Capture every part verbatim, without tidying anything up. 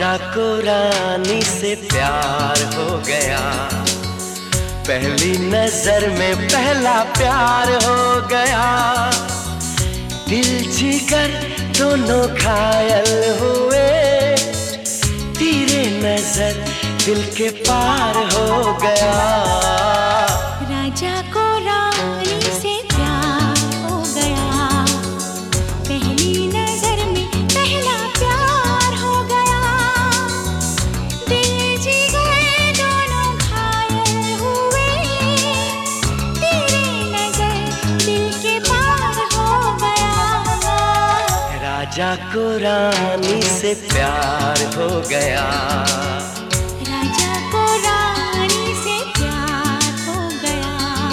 राजा को रानी से प्यार हो गया, पहली नजर में पहला प्यार हो गया। दिल जिगर दोनों घायल हुए, तेरे नजर दिल के पार हो गया। राजा को रानी से प्यार हो गया, पहली नजर में पहला प्यार हो गया। दिल जिगर दोनों घायल हुए, तेरी नजर दिल के पार हो गया। राजा को रानी से प्यार हो गया, राजा को रानी से प्यार हो गया।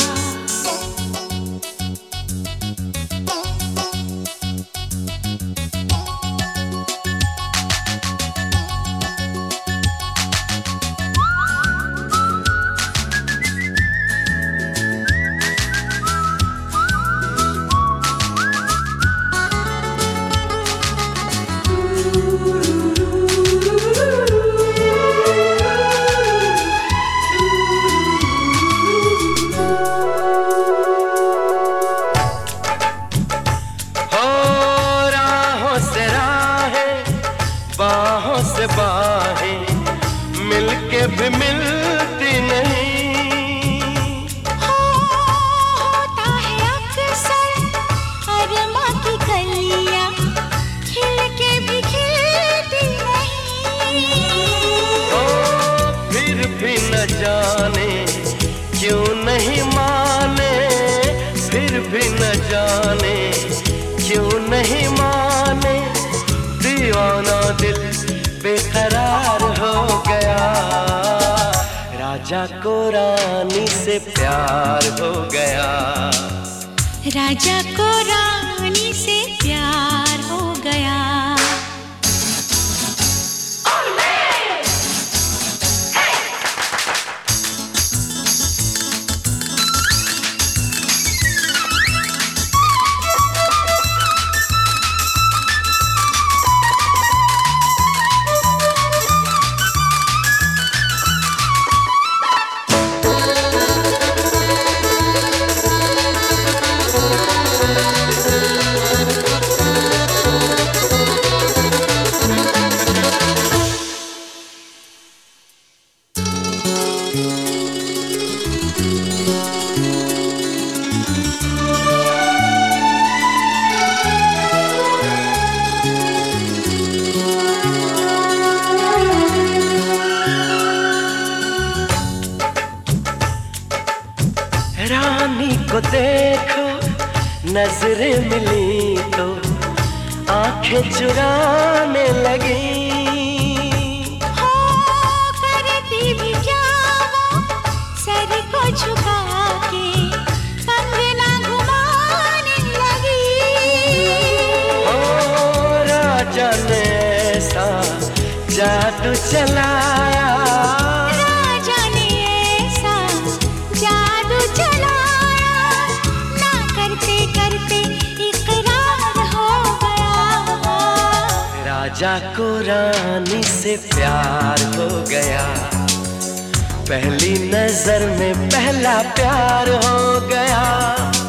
बाहों से बाहें मिलके भी मिलती नहीं। हो, होता है अक्सर अरमा की कलियां खिल के भी खिलती नहीं। ओ, फिर भी न जाने क्यों नहीं माने, फिर भी न जाने क्यों नहीं माने। दीवाना दिल बेकरार हो गया, राजा को रानी से प्यार हो गया, राजा को रानी से प्यार हो गया। रानी को देखो नजरें मिली तो आंखें चुराने लगी। हो करती भी क्या वो सर को झुका के कंगना घुमाने लगी। ओ राजा ने ऐसा जादू चलाया, राजा को रानी से प्यार हो गया, पहली नजर में पहला प्यार हो गया।